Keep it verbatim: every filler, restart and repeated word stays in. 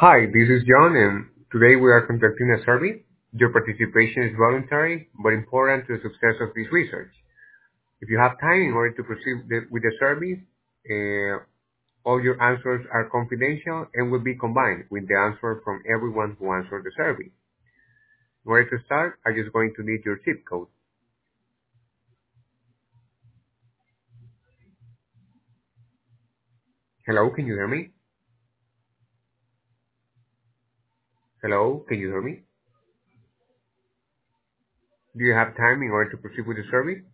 Hi, this is John, and today we are conducting a survey. Your participation is voluntary but important to the success of this research. If you have time in order to proceed the- with the survey, uh, all your answers are confidential and will be combined with the answer from everyone who answered the survey. In order to start, I'm just going to need your zip code. Hello, can you hear me? Hello, can you hear me? Do you have time in order to proceed with the survey?